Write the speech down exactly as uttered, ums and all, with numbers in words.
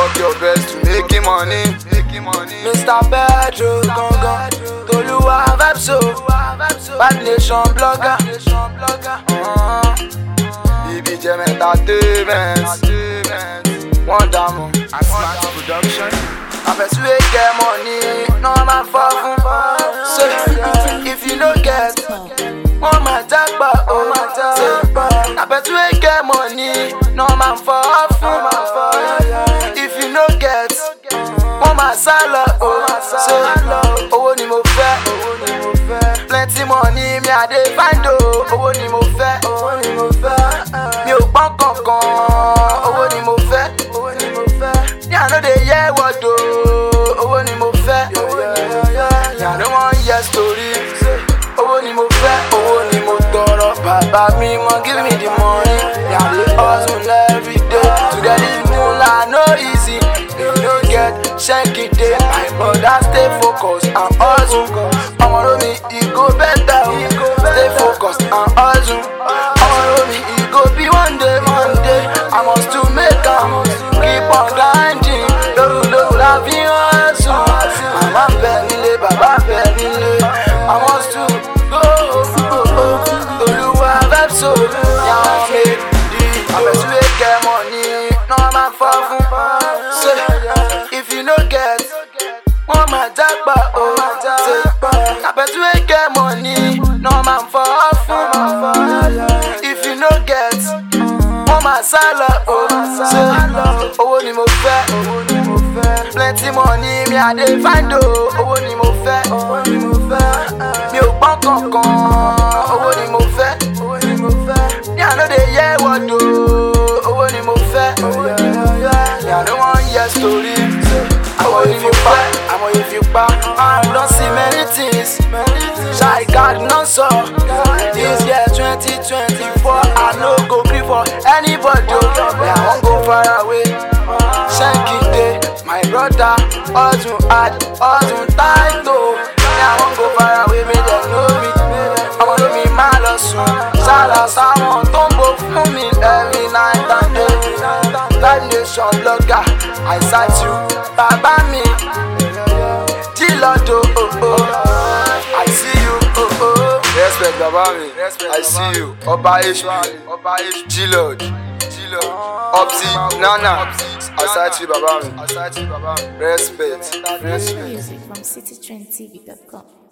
work your best to making money. Mister Pedro gangan, Toluwa vibe so, Bad Nation blogger, uh, B B J Entertainment, Wonder Moon, Asmat Production. I bet we get money, no man fall fun. So if you no get, one man jackpot, oh my jackpot. I bet we get money, no man fall fun. If you no get, one man salad, oh so owó ni mo fẹ́, plenty money me I dey find oh. Owó ni mo fẹ́, mi ò gbọ́n kankan. Owó ni mo fẹ́, me I no dey hear word oh. Owó ni mo fẹ́, me I no wan hear story. Owó ni mo fẹ́, owó ni mo tọrọ. Bàbá mi mọ give me the money. Me I dey hustle every day to get the moolah, no easy. You no get shanky day. My brother stay focused and hustle. Ọmọ romi e go better oh. Stay focused and hustle. Ọmọ romi e go be one day, one day. I must to make am, keep on grinding. Lóru lóru la fi hustle. Mama bẹ nílé, bàbá bẹ nílé. I must to go, go, go. Toluwa vibe so, yàrá make the. I bet you wey get money, no man fall fun. So if you no get, one man jackpot oh. So I bet you wey get money, no man fall fun. If you no get, one man salad oh. So owó ni mo fẹ́, plenty money me I dey find oh. Owó ni mo fẹ́, mi ò gbọ́n kankan. Owó ni mo fẹ́, me I no dey hear word oh. Owó ni mo fẹ́, me I no wan hear story. Àmọ́ if you pa, àmọ́ if you pa, I don see many things. Shy God non so. This year twenty twenty-four, I no go gree for anybody oh. Me I wan go far away. Shanky day, my brother, hustle hard, hustle tight oh. Me I wan go far away, make them know me. Ọmọ ló mi máa lọ sùn. Ṣálá sáwọn tó ń bò fún mi every night and day. Bad Nation blogger, I cite you, bàbá mi. G-Lord oh oh oh, I see you oh oh. Respect bàbá mi, I see you. Ọba H P, G-Lord, Opti, Nana, I cite you bàbá mi. Respect. Music from city trend t v dot com.